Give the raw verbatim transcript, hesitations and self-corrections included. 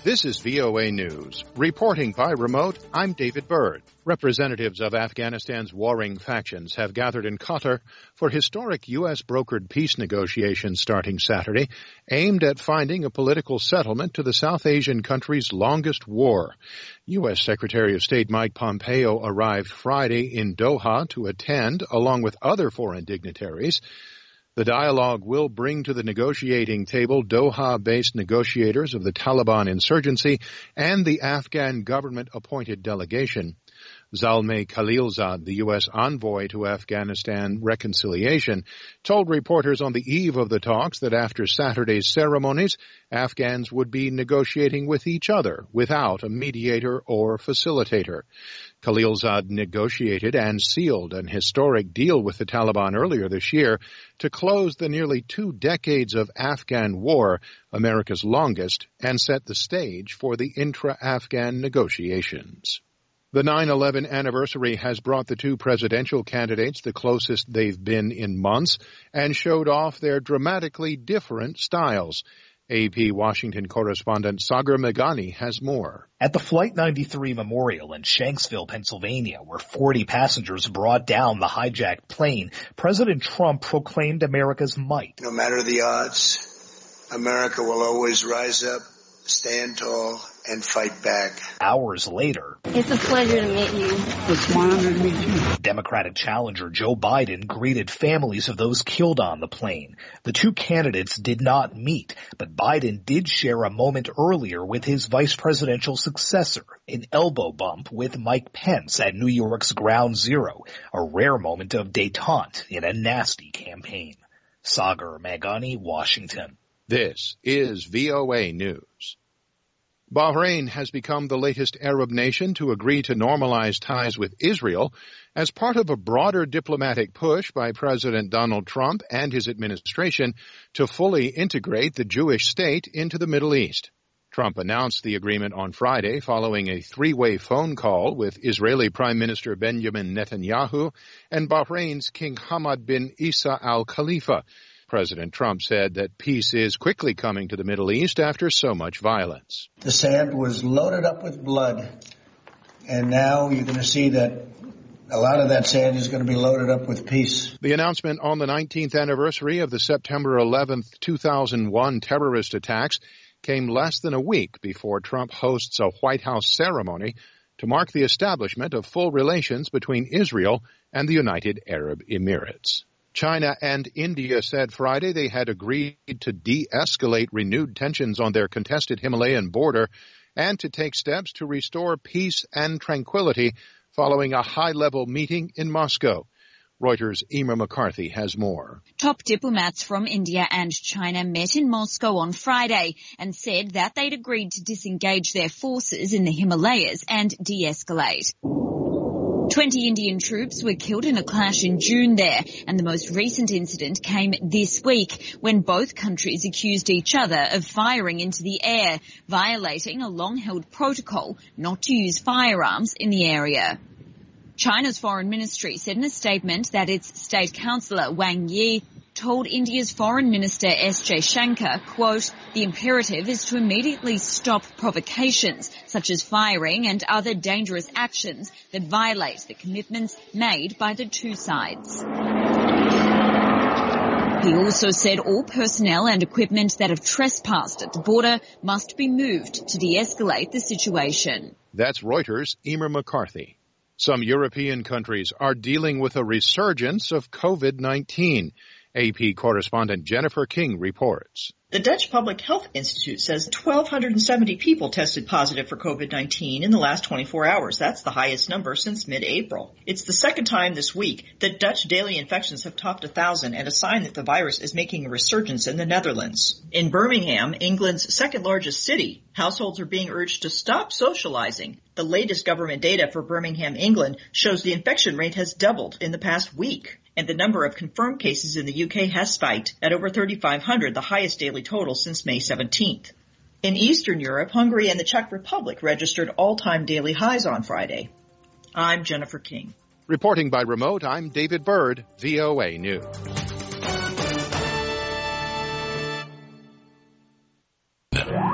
This is V O A News. Reporting by remote, I'm David Byrd. Representatives of Afghanistan's warring factions have gathered in Qatar for historic U S brokered peace negotiations starting Saturday, aimed at finding a political settlement to the South Asian country's longest war. U S Secretary of State Mike Pompeo arrived Friday in Doha to attend, along with other foreign dignitaries. The dialogue will bring to the negotiating table Doha-based negotiators of the Taliban insurgency and the Afghan government-appointed delegation. Zalmay Khalilzad, the U S envoy to Afghanistan reconciliation, told reporters on the eve of the talks that after Saturday's ceremonies, Afghans would be negotiating with each other without a mediator or facilitator. Khalilzad negotiated and sealed an historic deal with the Taliban earlier this year to close the nearly two decades of Afghan war, America's longest, and set the stage for the intra-Afghan negotiations. The nine eleven anniversary has brought the two presidential candidates the closest they've been in months and showed off their dramatically different styles. A P Washington correspondent Sagar Meghani has more. At the Flight ninety-three Memorial in Shanksville, Pennsylvania, where forty passengers brought down the hijacked plane, President Trump proclaimed America's might. No matter the odds, America will always rise up, stand tall, and fight back. Hours later, it's a pleasure to meet you. It's an honor to meet you. Democratic challenger Joe Biden greeted families of those killed on the plane. The two candidates did not meet, but Biden did share a moment earlier with his vice presidential successor, an elbow bump with Mike Pence at New York's Ground Zero, a rare moment of détente in a nasty campaign. Sagar Meghani, Washington. This is V O A News. Bahrain has become the latest Arab nation to agree to normalize ties with Israel as part of a broader diplomatic push by President Donald Trump and his administration to fully integrate the Jewish state into the Middle East. Trump announced the agreement on Friday following a three-way phone call with Israeli Prime Minister Benjamin Netanyahu and Bahrain's King Hamad bin Isa Al Khalifa. President Trump said that peace is quickly coming to the Middle East after so much violence. The sand was loaded up with blood, and now you're going to see that a lot of that sand is going to be loaded up with peace. The announcement on the nineteenth anniversary of the September eleventh, two thousand one terrorist attacks came less than a week before Trump hosts a White House ceremony to mark the establishment of full relations between Israel and the United Arab Emirates. China and India said Friday they had agreed to de-escalate renewed tensions on their contested Himalayan border and to take steps to restore peace and tranquility following a high-level meeting in Moscow. Reuters' Emer McCarthy has more. Top diplomats from India and China met in Moscow on Friday and said that they'd agreed to disengage their forces in the Himalayas and de-escalate. Twenty Indian troops were killed in a clash in June there, and the most recent incident came this week when both countries accused each other of firing into the air, violating a long-held protocol not to use firearms in the area. China's foreign ministry said in a statement that its state councillor Wang Yi told India's Foreign Minister S. Jaishankar, quote, the imperative is to immediately stop provocations such as firing and other dangerous actions that violate the commitments made by the two sides. He also said all personnel and equipment that have trespassed at the border must be moved to de-escalate the situation. That's Reuters' Emer McCarthy. Some European countries are dealing with a resurgence of COVID nineteen. A P correspondent Jennifer King reports. The Dutch Public Health Institute says one thousand two hundred seventy people tested positive for COVID nineteen in the last twenty-four hours. That's the highest number since mid-April. It's the second time this week that Dutch daily infections have topped one thousand and a sign that the virus is making a resurgence in the Netherlands. In Birmingham, England's second largest city, households are being urged to stop socializing. The latest government data for Birmingham, England, shows the infection rate has doubled in the past week. And the number of confirmed cases in the U K has spiked at over thirty-five hundred, the highest daily total since May seventeenth. In Eastern Europe, Hungary and the Czech Republic registered all-time daily highs on Friday. I'm Jennifer King. Reporting by remote, I'm David Byrd, V O A News.